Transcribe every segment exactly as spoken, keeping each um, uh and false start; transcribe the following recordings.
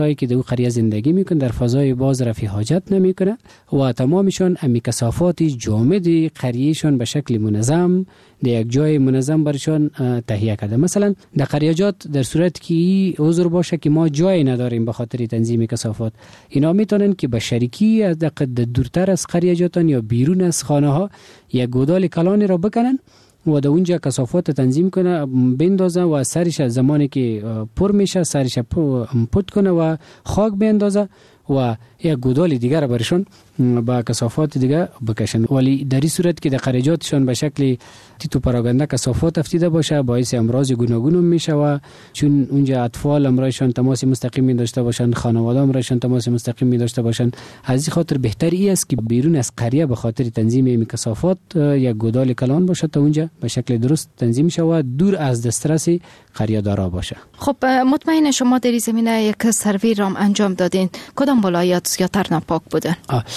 هایی که در قریه زندگی میکنه در فضای باز رفع حاجت نمیکنه و تمامشان امی کثافات جامد قریهشان به شکل منظم در یک جای منظم برشان تهیه کرده. مثلا در قریه‌جات در صورت که این عذر باشه که ما جای نداریم به خاطر تنظیم کثافات، اینا میتونن که به شریکی از دورتر از قریه‌جاتان یا بیرون از خانه ها یک گودال کلانی را بکنن و در اونجا کثافات تنظیم کنه بندازه و سرش از زمانی که پر میشه سرش پت کنه و خاک بندازه و یک گودال دیگر برشون با کثافات دیگه بکشن. ولی در این صورت که در قریه‌جاتشون به شکل تیتو پراگنده کثافات افتیده باشه باعث امراض گوناگون میشه و چون اونجا اطفال امرایشان تماس مستقیم می داشته باشن، خانواده امرایشان تماس مستقیم می داشته باشن، از این خاطر بهتر ای است که بیرون از قریه به خاطر تنظیم این کثافات یک گودال کلان باشه تا اونجا به شکل درست تنظیم شه و دور از دسترس قریه دارا باشه. خب مطمئن شما در این زمینه یک سروی رام انجام دادین، کدام ولایت زیاتر ناپاک بودن؟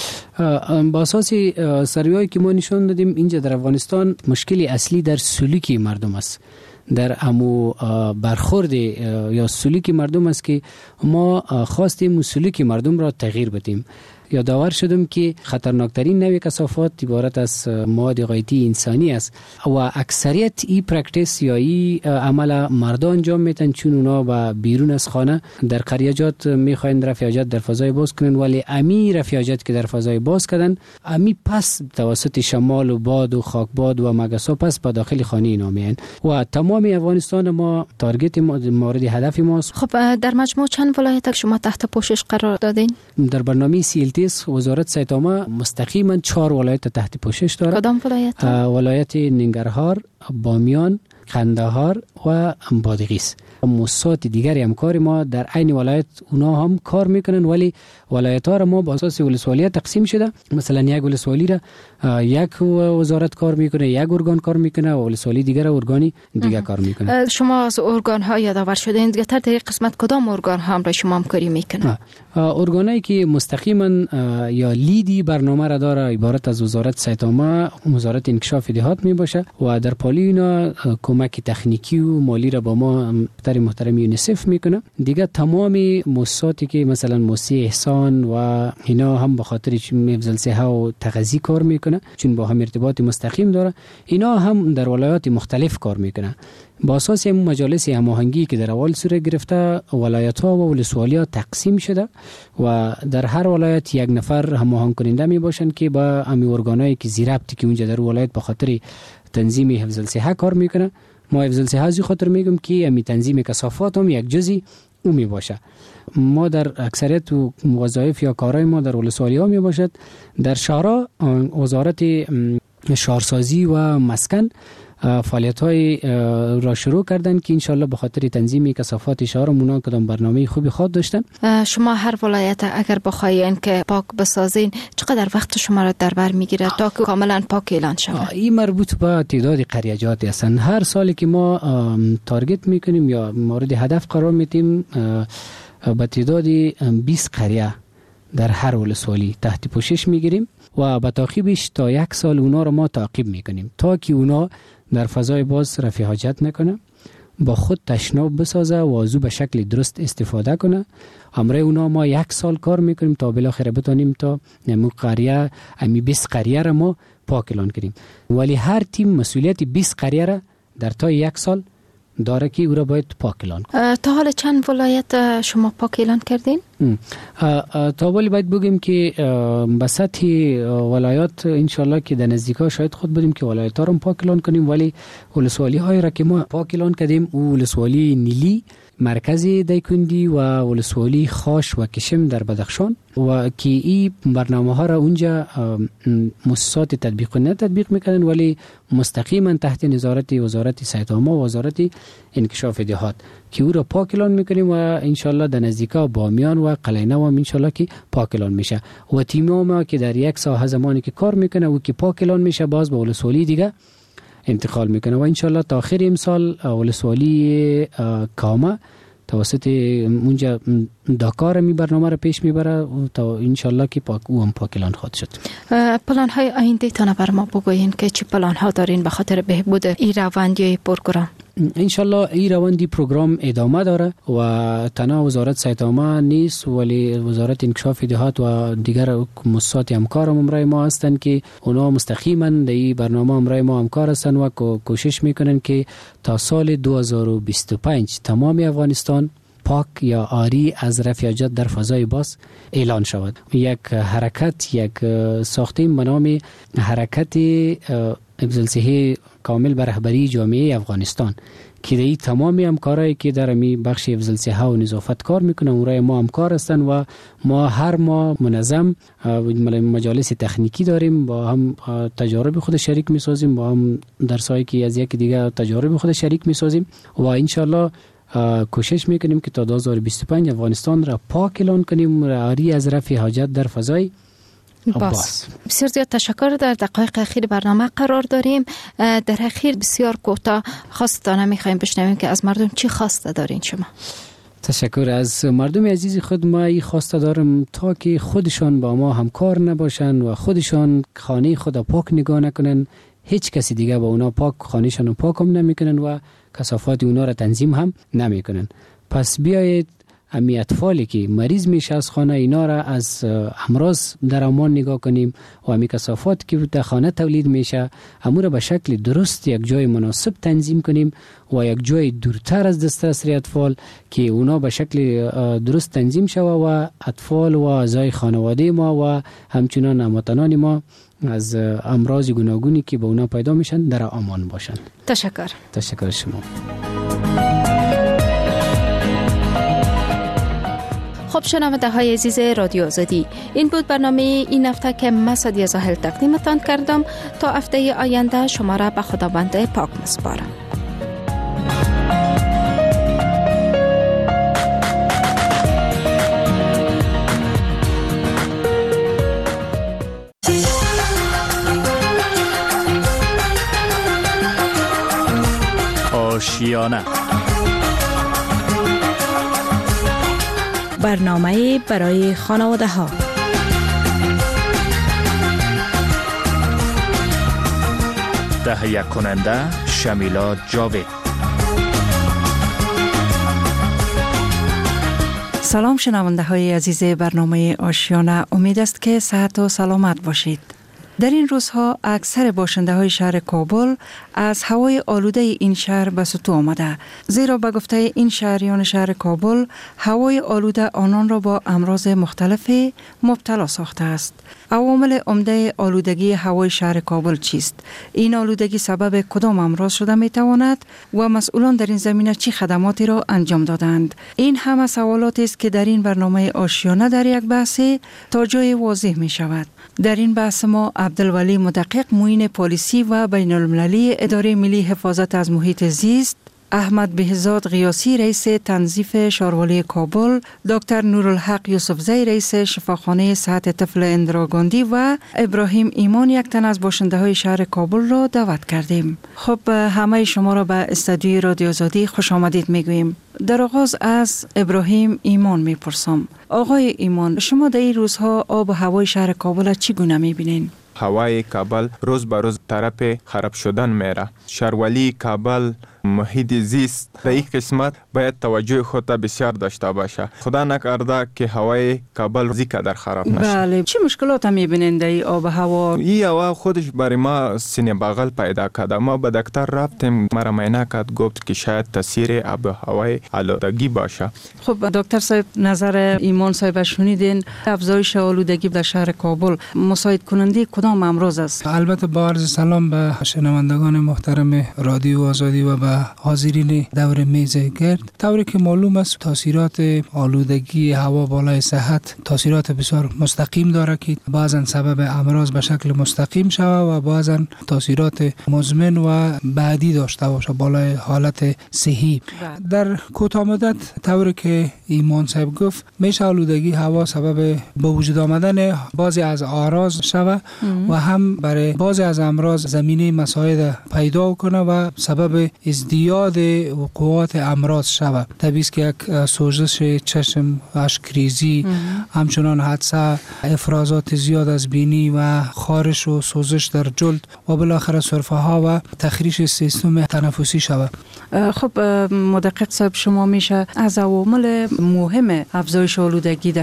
با اساس سروی‌هایی که ما نشون دادیم اینجا در افغانستان مشکلی اصلی در سلوک مردم است، در امو برخورد یا سلوک مردم است که ما خواستیم سلوک مردم را تغییر بدیم. یادآور شدم که خطرناکترین نوع کثافات عبارت از مواد غایطی انسانی است و اکثریت این پرکتیس یا این عمل مردا انجام میتن چون اونا با بیرون از خانه در قریه‌جات میخواین رفع حاجت در فضای باز کنن، ولی امی رفع حاجت که در فضای باز کردن امی پس توسط شمال و باد و خاکباد و مگسا پس به داخل خانه اینا میان و تمام افغانستان ما تارگت مورد هدف ماست. خب در مجموع چند ولایت شما تحت پوشش قرار دادین؟ در برنامه سی ال تی وزارت صحت عامه مستقیما چهار ولایت تحت پوشش داره. کدام ولایت؟ ولایت ننگرهار، بامیان، قندهار و بادغیس. موسسات دیگری همکار ما در عین ولایت اونا هم کار میکنن، ولی ولایت ها را ما با اساس ولسوالی تقسیم شده. مثلا یک ولسوالی را یک وزارت کار میکنه، یک ارگان کار میکنه و ولسوالی دیگر ارگانی دیگر کار میکنه. شما از ارگان ها یادآور شدین، دیگه تر در این قسمت کدام ارگان ها هم را شما همکاری میکنه؟ ارگانایی که مستقیما یا لیدی برنامه را داره عبارت از وزارت صحت عامه، وزارت انکشاف دهات میباشه و در پالی اینا کمک تکنیکی و مالی را با ما در محترم یونیسف میکنه. دیگه تمام مؤسساتی که مثلا مؤسسه احسان و اینا هم به خاطر حفظ صحه و تغذیه کار میکنه چون با هم ارتباط مستقیم داره، اینا هم در ولایات مختلف کار میکنه. با اساس این مجالس هماهنگی که در اول صورت گرفته ولایت ها و ولسوالی ها تقسیم شده و در هر ولایت یک نفر هماهنگ کننده می باشن که با امی ارگانایی که زیربطی که اونجا در ولایت به خاطر تنظیم حفظ صحه کار میکنه. ما حفظ صحه از خاطر میگم که امی تنظیم کثافات هم یک جزئی او می باشه. ما در اکثریت وظایف یا کارهای ما در ولسوالی ها می باشد. در شهرها وزارت شهرسازی و مسکن فعالیت‌های را شروع کردن که انشالله به خاطر تنظیم کثافات شهرمون کدام برنامه خوبی خواد داشتن. شما هر ولایت اگر بخواین که پاک بسازین چقدر وقت شما را در بر میگیره تا که کاملا پاک اعلان شود؟ این مربوط به تعداد قریه‌جات هستند. هر سالی که ما تارگت میکنیم یا مورد هدف قرار میدیم به تعداد بیست قریه در هر ولسوالی تحت پوشش میگیریم و به تعقیبش تا یک سال اونا رو ما تعقیب میکنیم تا که اونا در فضای باز رفع حاجت نکنه، با خود تشناب بسازه و از او به شکل درست استفاده کنه. همراه اونا ما یک سال کار میکنیم تا بالاخره بتونیم تا نمو قریه امی بیست قریه را ما پاک اعلان کنیم. ولی هر تیم مسئولیت بیست قریه را در تا یک سال داره که او را باید پاک اعلان کنیم. تا حالا چند ولایت شما پاک اعلان کردین؟ تا ولی باید بگیم که به سطح ولایات انشالله که در نزدیکا شاید خود بدیم که ولایت ها رو پاک اعلان کنیم، ولی ولسوالی های را که ما پاک اعلان کردیم او ولسوالی نیلی، مرکز دایکندی و ولسوالی خاش و کشم در بدخشان و که این برنامه ها را اونجا مؤسسات تطبیق کننده تطبیق میکنن، ولی مستقیما تحت نظارت وزارت صحت عامه و وزارت انکشاف دهات که او را پاک اعلان میکنیم و انشالله در نزدیکا بامیان و قلینه و انشالله که پاک اعلان میشه و تیم ما که در یک ساحه زمانی که کار میکنه و که پاک اعلان میشه باز به ولسوالی دیگه انتقال میکنه و انشالله تا آخر امسال ولسوالی کامه توسط اونجا داکار می برنامه را پیش میبره تا انشالله که پاک او هم پاک اعلان خواهد شد. پلان های آینده تان بر ما بگوین که چه پلان ها دارین به خاطر بهبود این روند یا پروگرام؟ انشالله این روندی پروگرام ادامه داره و تنها وزارت صحت عامه نیست ولی وزارت انکشاف دهات و دیگر مؤسسات همکار امرای ما هستند که اونا مستقیما در این برنامه امرای ما همکار هستند و کوشش میکنن که تا سال دو هزار و بیست و پنج تمام افغانستان پاک یا عاری از رفیاجات در فضای باز اعلان شود. یک حرکت یک ساختیم به نام حرکت حفظ صحی کامل بر رهبری جامعه افغانستان که در تمام همکارایی که در می بخش حفظ صحه و نظافت کار میکنن اونرای ما همکار هستن و ما هر ماه منظم مجالس تکنیکی داریم، با هم تجارب خود شریک میسازیم، با هم درسایی که از یک دیگه تجارب خود شریک میسازیم و انشالله کوشش میکنیم که تا دو هزار و بیست و پنج افغانستان را پاک اعلان کنیم، عاری از رفع حاجت در فضای باز. بسیار زیاد تشکر. در دقایق اخیر برنامه قرار داریم. در اخیر بسیار کوتاه خواستانه میخوایم بشنویم که از مردم چی خواسته دارین شما؟ تشکر. از مردم عزیز خود ما این خواسته دارم تا که خودشان با ما همکار نباشن و خودشان خانه خود پاک نگاه نکنن، هیچ کسی دیگه با اونا پاک خانهشان پاک هم نمیکنن و کثافات اونا را تنظیم هم نمیکنن. پس بیایید امی اطفالی که مریض میشه از خانه اینا را از امراض در امان نگاه کنیم و امی کثافات که در خانه تولید میشه همون را به شکل درست یک جای مناسب تنظیم کنیم و یک جای دورتر از دسترس اطفال که اونا به شکل درست تنظیم شوه و اطفال و اعضای خانواده ما و همچنان هموطنان ما از امراض گوناگونی که به اونا پیدا میشن در امان باشن. تشکر. تشکر شما. خب شنونده های عزیز رادیو آزادی، این بود برنامه این هفته که من سعدیه زاهل تقدیمتان کردم. تا هفته آینده شما را به خداوند پاک میسپارم. آشیانه، برنامه برای خانواده ها. تهیه کننده شمیلا جاوید. سلام شنونده های عزیز برنامه آشیانه، امید است که صحت و سلامت باشید. در این روزها اکثر باشنده های شهر کابل از هوای آلوده این شهر به سطوح آمده، زیرا به گفته این شهریان شهر کابل هوای آلوده آنان را با امراض مختلفی مبتلا ساخته است. عوامل عمده آلودگی هوای شهر کابل چیست؟ این آلودگی سبب کدام امراض شده می تواند و مسئولان در این زمینه چی خدماتی را انجام دادند؟ این همه سوالاتی است که در این برنامه آشیانه در یک بحث تا جای واضح می شود. در این بحث ما عبدالولی مدقق معین پلیسی و بین المللی اداره ملی حفاظت از محیط زیست، احمد بهزاد غیاسی رئیس تنظیف شاروالی کابل، دکتر نورالحق یوسفزی رئیس شفاخانه صحت طفل اندراگاندی و ابراهیم ایمان یک تن از باشنده های شهر کابل را دعوت کردیم. خب همه شما را به استودیوی رادیو آزادی خوش آمدید میگوییم. در آغاز از ابراهیم ایمان میپرسم. آقای ایمان، شما در این روزها آب و هوای شهر کابل چگونه میبینین؟ هوای کابل روز به روز طرف خراب شدن میره. شهرولی کابل محیط زیست در این قسمت باید توجه خود بسیار داشته باشه. خدا نکرده که هوای کابل زیقدر خراب نشه. بله، چه مشکلات هم میبینین در این آب و هوا؟ این هوا خودش برای ما سینه بغل پیدا کرده. ما به دکتر رفتیم، مرا معاینه کرد، گفت که شاید تاثیر آب و هوای آلودگی باشه. خب دکتر صاحب، نظر ایمان صاحب شنیدین. افزایش آلودگی در شهر کابل مساعد کننده کدام امراض است؟ البته با عرض سلام به شنوندگان محترم رادیو آزادی و به حاضرین دور میز گرد. طوری که معلوم است تاثیرات آلودگی هوا بالای صحت تاثیرات بسیار مستقیم داره که بعضا سبب امراض به شکل مستقیم شود و بعضا تاثیرات مزمن و بعدی داشته باشه بالای حالت صحی. در کوتاه مدت طوری که ایمان صاحب گفت میشه آلودگی هوا سبب به وجود آمدن بعضی از اعراض شود و هم برای بعضی از امراض زمینه مساعد پیدا کنه و سبب ازدیاد وقوعات امراض شود. طبیعی است که یک سوزش چشم، اشکریزی، همچنان حادثه، افرازات زیاد از بینی و خارش و سوزش در جلد و بالاخره سرفه ها و تخریش سیستم تنفسی شود. خب مدقق صاحب، شما میشه از عوامل مهم افزایش آلودگی در